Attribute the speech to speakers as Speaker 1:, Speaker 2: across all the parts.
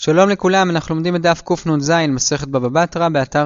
Speaker 1: שלום לכולם, אנחנו לומדים את דף קנ"ז, מסכת בבא בתרא, באתר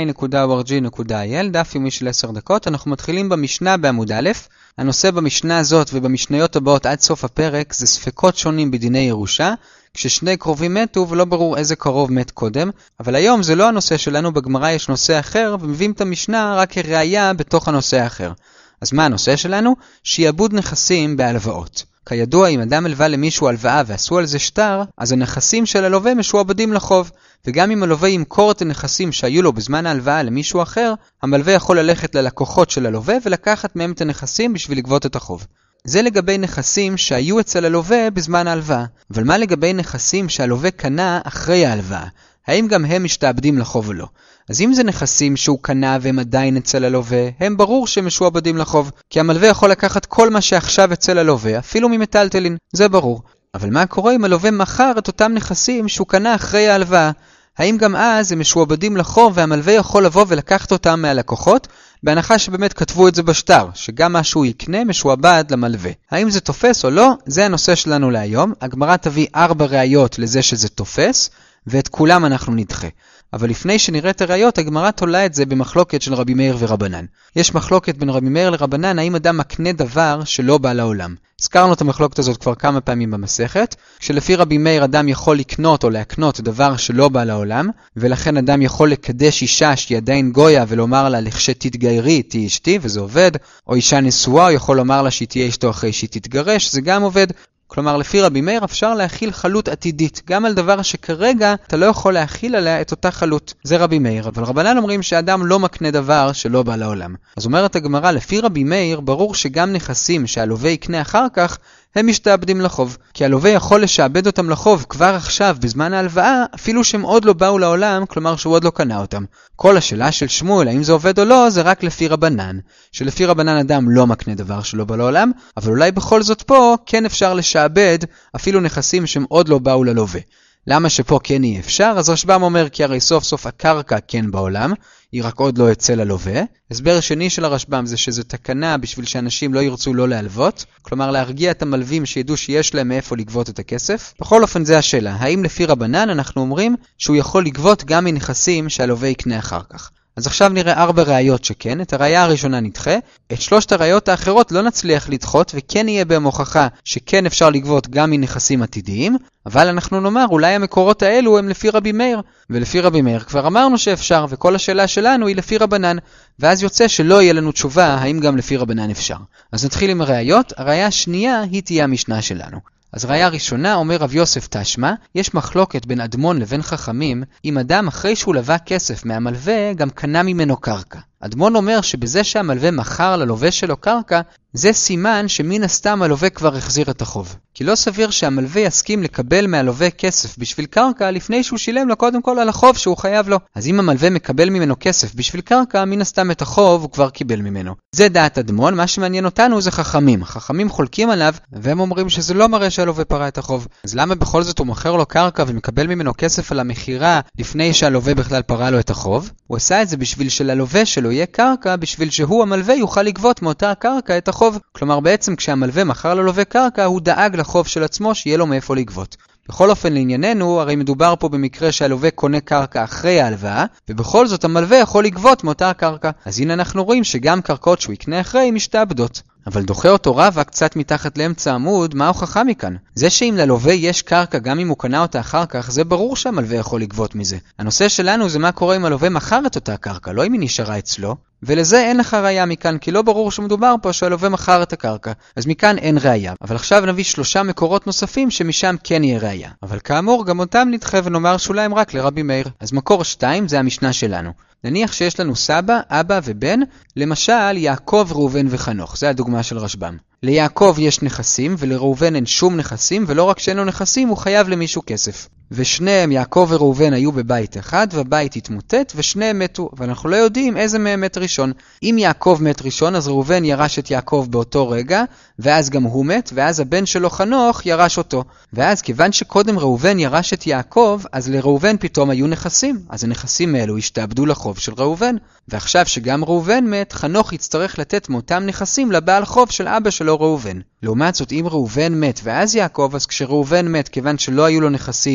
Speaker 1: sinai.org.il, דף יומי של 10 דקות. אנחנו מתחילים במשנה בעמוד א'. הנושא במשנה הזאת ובמשניות הבאות עד סוף הפרק זה ספקות שונים בדיני ירושה, כששני קרובים מתו ולא ברור איזה קרוב מת קודם, אבל היום זה לא הנושא שלנו, בגמרא יש נושא אחר ומביאים את המשנה רק כראיה בתוך הנושא האחר. אז מה הנושא שלנו? שיעבוד נכסים בהלוואות. כידוע, אם אדם הלווה למישהו הלוואה ועשו על זה שטר, אז הנכסים של הלווה משועבדים לחוב. וגם אם הלווה ימכור את הנכסים שהיו לו בזמן ההלוואה למישהו אחר, המלווה יכול ללכת ללקוחות של הלווה ולקחת מהם את הנכסים בשביל לגבות את החוב. זה לגבי נכסים שהיו אצל הלווה בזמן ההלוואה. אבל מה לגבי נכסים שהלווה קנה אחרי ההלוואה? האם גם הם משתעבדים לחוב או לא? אז אם זה נכסים שהוא קנה והם עדיין אצל הלווה, הם ברור שהם משועבדים לחוב, כי המלווה יכול לקחת כל מה שעכשיו אצל הלווה, אפילו ממטלטלין, זה ברור. אבל מה קורה אם הלווה מכר את אותם נכסים שהוא קנה אחרי ההלוואה? האם גם אז הם משועבדים לחוב והמלווה יכול לבוא ולקחת אותם מהלקוחות, בהנחה שבאמת כתבו את זה בשטר, שגם מה שהוא יקנה משועבד למלווה? האם זה תופס או לא? זה הנושא שלנו להיום. הגמרא תביא 4 ראיות לזה שזה תופס, ואת כולם אנחנו נדחה. אבל לפני שנראה את הראיות, הגמרא תולה את זה במחלוקת של רבי מאיר ורבנן. יש מחלוקת בין רבי מאיר לרבנן, האם אדם מקנה דבר שלא בא לעולם. הזכרנו את המחלוקת הזאת כבר כמה פעמים במסכת, כשלפי רבי מאיר אדם יכול לקנות או להקנות דבר שלא בא לעולם, ולכן אדם יכול לקדש אישה שהיא עדיין גויה ולומר לה לכשתתגיירי תהי אשתי, וזה עובד, או אישה נשואה הוא יכול לומר לה שהיא תהיה אשתו אחרי שהיא תתגרש, זה גם עובד. כלומר, לפי רבי מאיר אפשר להכיל חלות עתידית, גם על דבר שכרגע אתה לא יכול להכיל עליה את אותה חלות. זה רבי מאיר, אבל רבנן אומרים שאדם לא מקנה דבר שלא בא לעולם. אז אומרת הגמרא, לפי רבי מאיר, ברור שגם נכסים שהלווה יקנה אחר כך, הם משתעבדים לחוב. כי הלווה יכול לשעבד אותם לחוב כבר עכשיו, בזמן ההלוואה, אפילו שהם עוד לא באו לעולם, כלומר שהוא עוד לא קנה אותם. כל השאלה של שמואל, האם זה עובד או לא, זה רק לפי רבנן. שלפי רבנן אדם לא מקנה דבר שלא בא לעולם, אבל אולי בכל זאת פה כן אפשר לשעבד אפילו נכסים שהם עוד לא באו ללווה. למה שפה כן יהיה אפשר? אז רשב"ם אומר כי הרי סוף סוף הקרקע כן בעולם, היא רק עוד לא אצל הלווה. הסבר שני של הרשב"ם זה שזה תקנה בשביל שאנשים לא ירצו לא להלוות, כלומר להרגיע את המלווים שידעו שיש להם מאיפה לגבות את הכסף. בכל אופן זה השאלה, האם לפי רבנן אנחנו אומרים שהוא יכול לגבות גם מנכסים שהלווה יקנה אחר כך. אז עכשיו נראה 4 ראיות שכן, את הראיה הראשונה נדחה, את 3 הראיות האחרות לא נצליח לדחות וכן יהיה בהם הוכחה שכן אפשר לגבות גם מנכסים עתידיים, אבל אנחנו נאמר אולי המקורות האלו הם לפי רבי מאיר, ולפי רבי מאיר כבר אמרנו שאפשר, וכל השאלה שלנו היא לפי רבנן, ואז יוצא שלא יהיה לנו תשובה האם גם לפי רבנן אפשר. אז נתחיל עם הראיות. הראיה השנייה היא תהיה המשנה שלנו. אז ראיה ראשונה, אומר רב יוסף תשמע, יש מחלוקת בין אדמון לבין חכמים, אם אדם אחרי שהוא לווה כסף מהמלווה גם קנה ממנו קרקע. אדמון אומר שבזה שהמלווה מכר ללווה שלו קרקע, זה סימן שמן הסתם הלווה כבר החזיר את החוב. כי לא סביר שהמלווה יסכים לקבל מהלווה כסף בשביל קרקע לפני שהוא שילם לו קודם כל על החוב שהוא חייב לו. אז אם המלווה מקבל ממנו כסף בשביל קרקע, מן הסתם את החוב הוא כבר קיבל ממנו. זה דעת אדמון, מה שמעניין אותנו זה חכמים. חכמים חולקים עליו והם אומרים שזה לא מראה שהלווה פרע את החוב. אז למה בכל זאת הוא מוכר לו קרקע ומקבל ממנו כסף על המחירה לפני שהלווה בכלל פרע לו את החוב? הוא עשה את זה בשביל שללווה שלו יהיה קרקע, בשביל שהוא המלווה יוכל לגבות מאותה קרקע את החוב. כלומר בעצם כשהמלווה מכר ללווה קרקע הוא דאג לחוב של עצמו שיהיה לו מאיפה לגבות. בכל אופן לענייננו, הרי מדובר פה במקרה שהלווה קונה קרקע אחרי ההלוואה, ובכל זאת המלווה יכול לגבות מאותה הקרקע. אז הנה אנחנו רואים שגם קרקעות שהוא יקנה אחרי משתעבדות. אבל דוחה אותו רבא קצת מתחת לאמצע עמוד, מה הוכחה מכאן? זה שאם ללווה יש קרקע גם אם הוא קנה אותה אחר כך, זה ברור שהמלווה יכול לגבות מזה. הנושא שלנו זה מה קורה אם הלווה מכר את אותה קרקע, לא אם היא נשארה אצלו. ולזה אין לך ראיה מכאן, כי לא ברור שמדובר פה שהלווה מכר את הקרקע. אז מכאן אין ראיה. אבל עכשיו נביא 3 מקורות נוספים שמשם כן יהיה ראיה. אבל כאמור גם אותם נדחה ונאמר שאולי הם רק לרבי מאיר. אז מקור 2 זה המשנה שלנו. נניח שיש לנו סבא, אבא ובן, למשל יעקב, ראובן וחנוך. זה הדוגמה של רשב"ם. ליעקב יש נכסים ולראובן אין שום נכסים, ולא רק שאין לו נכסים, הוא חייב למישהו כסף. ושניהם, יעקב וראובן, היו בבית אחד, והבית התמוטט, ושניהם מתו. ואנחנו לא יודעים איזה מהם מת ראשון. אם יעקב מת ראשון, אז ראובן ירש את יעקב באותו רגע, ואז גם הוא מת, ואז הבן שלו חנוך ירש אותו. ואז כיוון שקודם ראובן ירש את יעקב, אז לראובן פתאום היו נכסים. אז הנכסים האלו השתעבדו לחוב של ראובן. ועכשיו שגם ראובן מת, חנוך יצטרך לתת מאותם נכסים לבעל חוב של אבא שלו ראובן. לעומת זאת, אם ראובן מת ואז יעקב, אז כשראובן מת, כיוון שלא היו לו נכסים,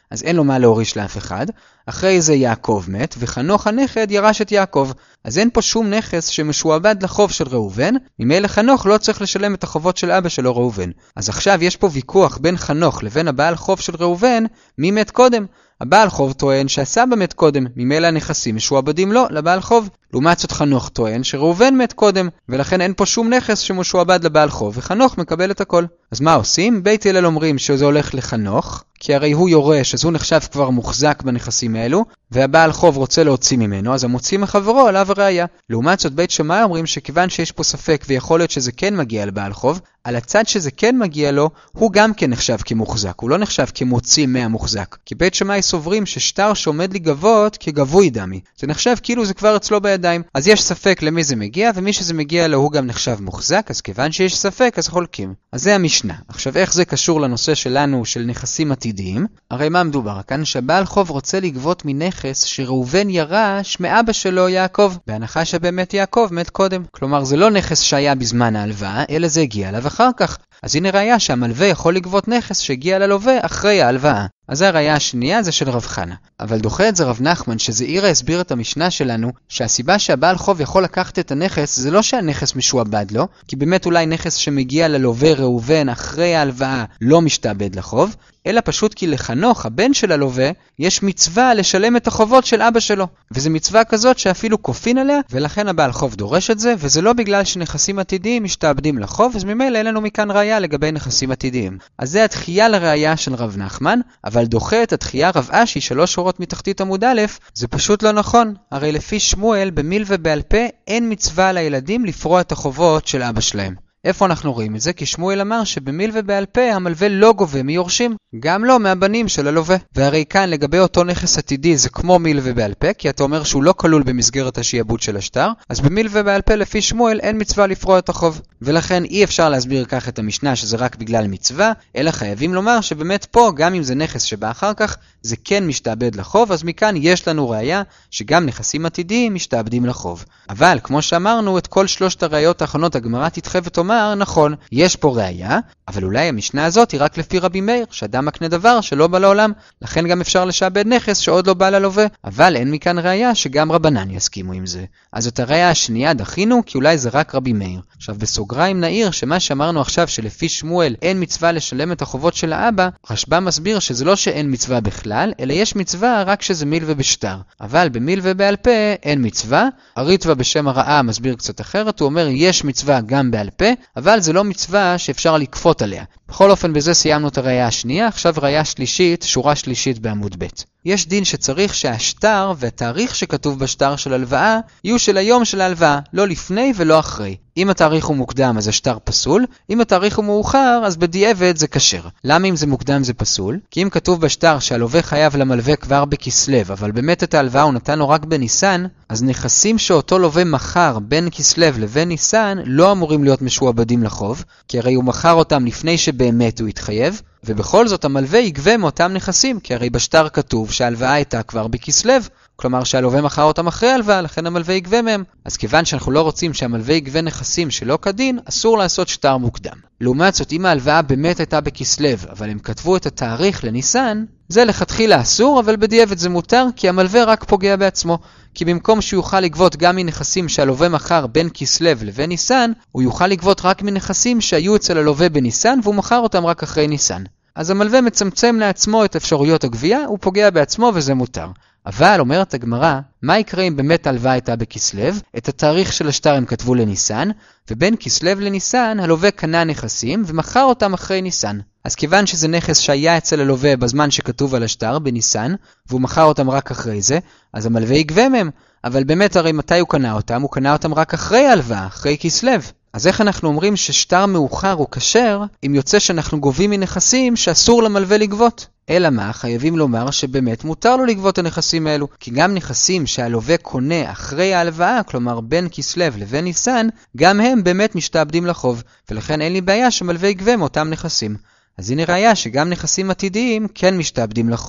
Speaker 1: אז אין לו מה להוריש לאף אחד. אחרי זה יעקב מת, וחנוך הנכד ירש את יעקב. אז אין פה שום נכס שמשועבד לחוב של ראובן, ממילא חנוך לא צריך לשלם את החובות של אבא שלו ראובן. אז עכשיו יש פה ויכוח בין חנוך לבין הבעל חוב של ראובן, מי מת קודם? הבעל חוב טוען שהסבא מת קודם, ממילא הנכסים משועבדים לו, לבעל חוב. לעומת זאת חנוך טוען שראובן מת קודם, ולכן אין פה שום נכס שמשועבד לבעל חוב, וחנוך מקבל את הכל. אז מה עושים? בית הלל אומרים שזה הולך לחנוך, כי הרי הוא יורש, אז הוא נחשב כבר מוחזק בנכסים האלו, והבעל חוב רוצה להוציא ממנו, אז המוציא מחברו עליו הראיה. לעומת זאת בית שמאי אומרים שכיוון שיש פה ספק ויכול להיות שזה כן מגיע לבעל חוב, על הצד שזה כן מגיע לו, הוא גם כן נחשב כמוחזק, הוא לא נחשב כמוציא מהמוחזק. כי בית שמאי סוברים ששטר שעומד לגבות כגבוי דמי. זה נחשב כאילו זה כבר אצלו בידיים. אז יש ספק למי זה מגיע, ומי שזה מגיע לו הוא גם נחשב מוחזק, אז כיוון שיש ספק אז חולקים. אז זה המשנה. עכשיו איך זה קשור לנושא שלנו של נכסים עתידיים? הרי מה מדובר? כאן שבעל חוב רוצה לגבות מנכס שראובן ירש מאבא שלו יעקב, בהנחה שבאמת יעקב מת קודם. כלומר זה לא נכס שהיה בזמן ההלוואה, אלא זה הגיע אליו אחר כך. אז הנה ראיה שהמלווה יכול לגבות נכס שהגיע ללווה אחרי ההלוואה. אז הראיה השנייה זה של רב חנה. אבל דוחה את זה רב נחמן שזעירה הסביר את המשנה שלנו שהסיבה שהבעל חוב יכול לקחת את הנכס זה לא שהנכס משועבד לו, כי באמת אולי נכס שמגיע ללווה ראובן אחרי ההלוואה לא משתעבד לחוב, אלא פשוט כי לחנוך, הבן של הלווה, יש מצווה לשלם את החובות של אבא שלו. וזו מצווה כזאת שאפילו כופין עליה, ולכן הבעל חוב דורש את זה, וזה לא בגלל שנכסים עתידיים משתעבדים לחוב, אז ממילא אין לנו מכאן ראיה לגבי נכסים עתידיים. אז זה התחייה לראיה של רב נחמן, אבל דוחה את התחייה רב אשי 3 שורות מתחתית עמוד א', זה פשוט לא נכון. הרי לפי שמואל, במיל ובעל פה, אין מצווה לילדים לפרוע את החובות של אבא שלהם. איפה אנחנו רואים את זה? כי שמואל אמר שבמיל ובעל פה המלווה לא גובה מיורשים, גם לא מהבנים של הלווה. והרי כאן לגבי אותו נכס עתידי זה כמו מיל ובעל פה, כי אתה אומר שהוא לא כלול במסגרת השיעבוד של השטר, אז במיל ובעל פה לפי שמואל אין מצווה לפרוע את החוב. ולכן אי אפשר להסביר כך את המשנה שזה רק בגלל מצווה, אלא חייבים לומר שבאמת פה גם אם זה נכס שבא אחר כך, זה כן משתעבד לחוב, אז מכאן יש לנו ראיה שגם נכסים עתידיים משתעבדים לחוב. אבל כמו שאמרנו, את כל 3 הראיות האחרונות הגמרא תדחה ותאמר, נכון, יש פה ראיה, אבל אולי המשנה הזאת היא רק לפי רבי מאיר, שאדם מקנה דבר שלא בא לעולם, לכן גם אפשר לשעבד נכס שעוד לא בא ללווה, אבל אין מכאן ראיה שגם רבנן יסכימו עם זה. אז את הראיה השנייה דחינו, כי אולי זה רק רבי מאיר. עכשיו בסוגריים נעיר שמה שאמרנו עכשיו שלפי שמואל אין מצווה לשלם את החובות של האבא, רשב"א מסביר שזה לא שאין מצווה בכלל, אלא יש מצווה רק שזה מיל ובשטר. אבל במיל ובעל פה אין מצווה. הריטב"א בשם הרעה מסביר קצת אחרת, הוא אומר יש מצווה גם בעל פה, אבל זה לא מצווה שאפשר לקפות עליה. בכל אופן בזה סיימנו את הראיה השנייה, עכשיו ראיה שלישית, שורה שלישית בעמוד ב'. יש דין שצריך שהשטר והתאריך שכתוב בשטר של הלוואה יהיו של היום של ההלוואה, לא לפני ולא אחרי. אם התאריך הוא מוקדם אז השטר פסול, אם התאריך הוא מאוחר אז בדיעבד זה כשר. למה אם זה מוקדם זה פסול? כי אם כתוב בשטר שהלווה חייב למלווה כבר בכסלו, אבל באמת את ההלוואה הוא נתן לו רק בניסן, אז נכסים שאותו לווה מחר בין כסלו לבין ניסן לא אמורים להיות משועבדים לחוב, כי הרי הוא מחר אותם לפני שבאמת הוא התחייב, ובכל זאת המלווה יגבה מאותם נכסים, כי הרי בשטר כתוב שההלוואה הייתה כבר בכסלו, כלומר שהלווה מחר אותם אחרי ההלוואה, לכן המלווה יגבה מהם. אז כיוון שאנחנו לא רוצים שהמלווה יגבה נכסים שלא כדין, אסור לעשות שטר מוקדם. לעומת זאת, אם ההלוואה באמת הייתה בכסלו, אבל הם כתבו את התאריך לניסן, זה לכתחילה אסור, אבל בדיעבד זה מותר, כי המלווה רק פוגע בעצמו. כי במקום שהוא יוכל לגבות גם מנכסים שהלווה מחר בין כסלו לבין ניסן, הוא יוכל לגבות רק מנכסים שהיו אצל הלווה בניסן, והוא מחר אותם רק אחרי ניסן. אז המלווה מצמצם לעצמו את אפשרויות הגבייה, הוא פוגע בעצמו וזה מותר. אבל, אומרת הגמרא, מה יקרה אם באמת ההלוואה הייתה בכסלו? את התאריך של השטר הם כתבו לניסן, ובין כסלו לניסן הלווה קנה נכסים ומכר אותם אחרי ניסן. אז כיוון שזה נכס שהיה אצל הלווה בזמן שכתוב על השטר בניסן, והוא מכר אותם רק אחרי זה, אז המלווה יגבה מהם. אבל באמת הרי מתי הוא קנה אותם? הוא קנה אותם רק אחרי ההלוואה, אחרי כסלו. אז איך אנחנו אומרים ששטר מאוחר הוא כשר, אם יוצא שאנחנו גובים מנכסים שאסור למלווה לגבות? אלא מה? חייבים לומר שבאמת מותר לו לגבות הנכסים האלו, כי גם נכסים שהלווה קונה אחרי ההלוואה, כלומר בין כסלו לבין ניסן, גם הם באמת משתעבדים לחוב, ולכן אין לי בעיה שמלווה יגבה מאותם נכסים. אז הנה ראיה שגם נכסים עתידיים כן משתעבדים לחוב.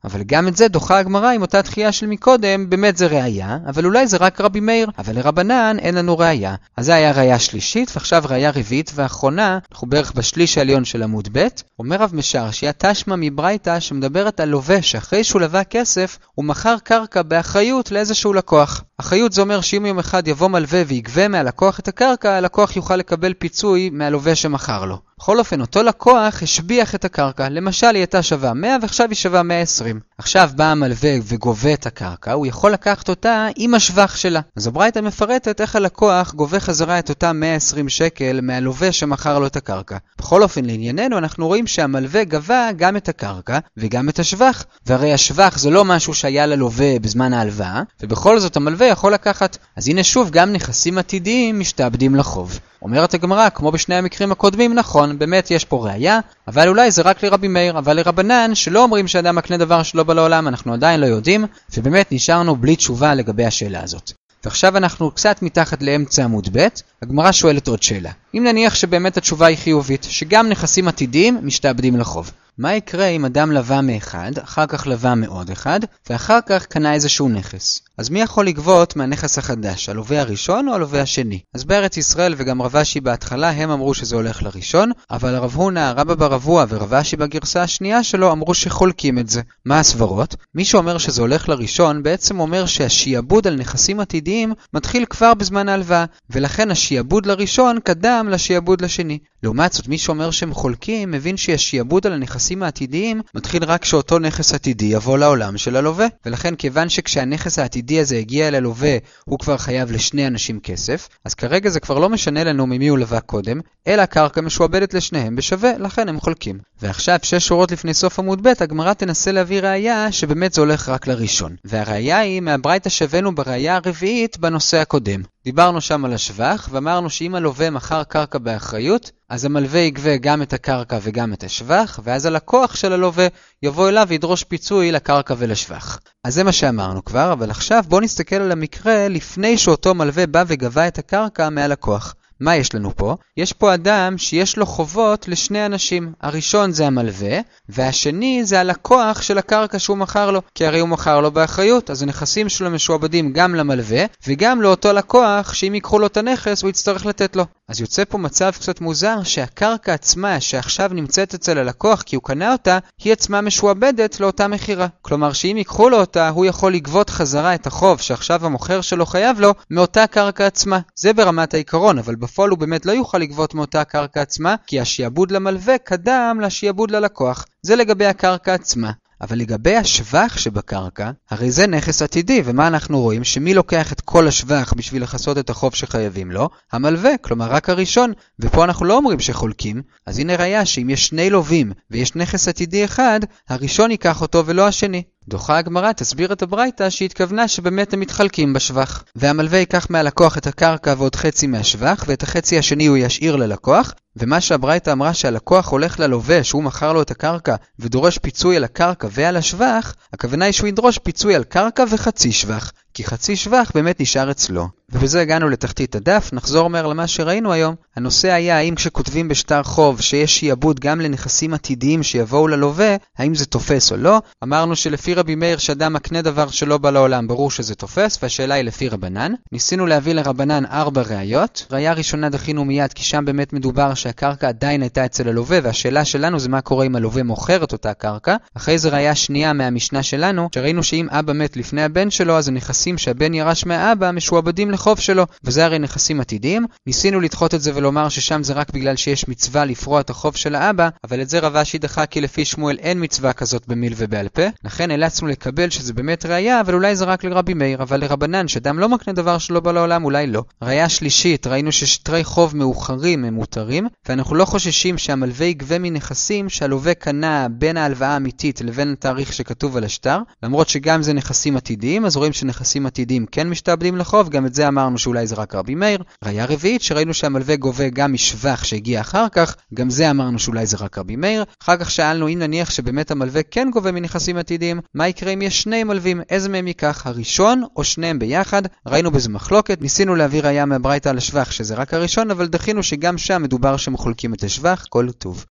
Speaker 1: אבל גם את זה דוחה הגמרא עם אותה דחייה של מקודם, באמת זה ראיה, אבל אולי זה רק רבי מאיר, אבל לרבנן אין לנו ראיה. אז זה היה ראיה שלישית, ועכשיו ראיה רביעית ואחרונה, אנחנו בערך בשליש העליון של עמוד ב', אומר רב משרשיה תשמע מברייתא שמדברת על לווה שאחרי שהוא לווה כסף, הוא מכר קרקע באחריות לאיזשהו לקוח. אחריות זה אומר שאם יום אחד יבוא מלווה ויגבה מהלקוח את הקרקע, הלקוח יוכל לקבל פיצוי מהלווה שמכר לו. בכל אופן, אותו לקוח השביח את הקרקע. למשל, היא הייתה שווה 100 ועכשיו היא שווה 120. עכשיו בא המלווה וגובה את הקרקע, הוא יכול לקחת אותה עם השבח שלה. אז הברייתא מפרטת איך הלקוח גובה חזרה את אותה 120 שקל מהלווה שמכר לו את הקרקע. בכל אופן, לענייננו, אנחנו רואים שהמלווה גבה גם את הקרקע וגם את השבח. והרי השבח זה לא משהו שהיה ללווה בזמן ההלוואה, ובכל זאת המלווה יכול לקחת. אז הנה שוב, גם נכסים עתידיים משתעבדים לחוב. אומרת הגמרא, כמו בשני המקרים הקודמים, נכון, באמת יש פה ראיה, אבל אולי זה רק לרבי מאיר, אבל לרבנן שלא אומרים שאדם מקנה דבר שלא בא לעולם, אנחנו עדיין לא יודעים, ובאמת נשארנו בלי תשובה לגבי השאלה הזאת. ועכשיו אנחנו קצת מתחת לאמצע עמוד ב', הגמרא שואלת עוד שאלה. אם נניח שבאמת התשובה היא חיובית, שגם נכסים עתידיים משתעבדים לחוב. מה יקרה אם אדם לווה מאחד, אחר כך לווה מעוד אחד, ואחר כך קנה איזשהו נכס? אז מי יכול לגבות מהנכס החדש, הלווה הראשון או הלווה השני? אז בארץ ישראל וגם רב אשי בהתחלה הם אמרו שזה הולך לראשון, אבל הרב הונא, רבא בר אבוה ורב אשי בגרסה השנייה שלו אמרו שחולקים את זה. מה הסברות? מי שאומר שזה הולך לראשון בעצם אומר שהשיעבוד על נכסים עתידיים מתחיל כבר בזמן ההלוואה, ולכן השיעבוד לראשון קדם לשיעבוד לשני. לעומת זאת, מי שאומר שהם חולקים מבין שהשיעבוד על הנכסים העתידיים מתחיל רק שאותו נכס עתידי יבוא לעולם של הלווה, ולכן כיוון שכשהנכס העתידי הזה הגיע אל הלווה הוא כבר חייב לשני אנשים כסף, אז כרגע זה כבר לא משנה לנו ממי הוא לווה קודם, אלא הקרקע משועבדת לשניהם בשווה, לכן הם חולקים. ועכשיו 6 שורות לפני סוף עמוד ב' הגמרא תנסה להביא ראיה שבאמת זה הולך רק לראשון, והראיה היא מהברייתא שהבאנו בראיה הרביעית בנושא הקודם. דיברנו שם על השבח, ואמרנו שאם הלווה מכר קרקע באחריות, אז המלווה יגבה גם את הקרקע וגם את השבח, ואז הלקוח של הלווה יבוא אליו וידרוש פיצוי לקרקע ולשבח. אז זה מה שאמרנו כבר, אבל עכשיו בואו נסתכל על המקרה לפני שאותו מלווה בא וגבה את הקרקע מהלקוח. מה יש לנו פה? יש פה אדם שיש לו חובות לשני אנשים. הראשון זה המלווה, והשני זה הלקוח של הקרקע שהוא מכר לו. כי הרי הוא מכר לו באחריות, אז הנכסים שלו משועבדים גם למלווה, וגם לאותו לקוח שאם ייקחו לו את הנכס הוא יצטרך לתת לו. אז יוצא פה מצב קצת מוזר שהקרקע עצמה שעכשיו נמצאת אצל הלקוח כי הוא קנה אותה, היא עצמה משועבדת לאותה מחירה. כלומר שאם ייקחו לו אותה, הוא יכול לגבות חזרה את החוב שעכשיו המוכר שלו חייב לו מאותה קרקע עצמה. זה ברמת העיקרון, אבל בפועל הוא באמת לא יוכל לגבות מאותה קרקע עצמה, כי השיעבוד למלווה קדם לשיעבוד ללקוח. זה לגבי הקרקע עצמה. אבל לגבי השבח שבקרקע, הרי זה נכס עתידי, ומה אנחנו רואים? שמי לוקח את כל השבח בשביל לחסות את החוב שחייבים לו? המלווה, כלומר רק הראשון, ופה אנחנו לא אומרים שחולקים, אז הנה ראיה שאם יש שני לווים ויש נכס עתידי אחד, הראשון ייקח אותו ולא השני. דוחה הגמרא תסביר את הברייתא שהתכוונה שבאמת הם מתחלקים בשבח, והמלווה ייקח מהלקוח את הקרקע ועוד חצי מהשבח, ואת החצי השני הוא ישאיר ללקוח, ומה שהברייתא אמרה שהלקוח הולך ללווה שהוא מכר לו את הקרקע ודורש פיצוי על הקרקע ועל השבח, הכוונה היא שהוא ידרוש פיצוי על קרקע וחצי שבח, כי חצי שבח באמת נשאר אצלו. ובזה הגענו לתחתית הדף. נחזור מהר למה שראינו היום. הנושא היה האם כשכותבים בשטר חוב שיש שיעבוד גם לנכסים עתידיים שיבואו ללווה, האם זה תופס או לא. אמרנו שלפי רבי מאיר שאדם מקנה דבר שלא בא לעולם ברור שזה תופס, והשאלה היא לפי רבנן. ניסינו להביא לרבנן 4 ראיות. ראיה ראשונה דחינו מיד כי שם באמת מדובר שהקרקע עדיין הייתה אצל הלווה, והשאלה שלנו זה מה קורה אם הלווה מוכר את אותה קרקע. אחרי זה ראיה שנייה מהמשנה שלנו שראינו שאם אבא מת לפני הבן שלו אז הנכסים שהבן ירש מהאבא משועבדים לחוב שלו, וזה הרי נכסים עתידיים. ניסינו לדחות את זה ולומר ששם זה רק בגלל שיש מצווה לפרוע את החוב של האבא, אבל את זה רב אשי דחה כי לפי שמואל אין מצווה כזאת במיל ובעל פה, לכן נאלצנו לקבל שזה באמת ראיה, אבל אולי זה רק לרבי מאיר, אבל לרבנן שאדם לא מקנה דבר שלא בא לעולם אולי לא. ראיה שלישית, ראינו ששטרי חוב מאוחרים הם מותרים, ואנחנו לא חוששים שהמלווה יגבה מנכסים שהלווה קנה בין ההלוואה האמיתית לבין התאריך שכתוב על השטר, למרות שגם זה נכסים עתידיים, אז רואים שנכסים עתידיים כן משתעבדים לחוב, גם את זה אמרנו שאולי זה רק רבי מאיר. ראיה רביעית שראינו שהמלווה גובה גם משבח שהגיע אחר כך, גם זה אמרנו שאולי זה רק רבי מאיר. אחר כך שאלנו אם נניח שבאמת המלווה כן גובה מנכסים עתידיים, מה יקרה אם יש שני מלווים, איזה מהם ייקח, הראשון או שניהם ביחד? ראינו בזה מחלוקת, ניסינו להביא ראיה מהברייתא על השבח שזה רק הראשון, אבל דחינו שגם שם מדובר שמחולקים את השבח. כל טוב.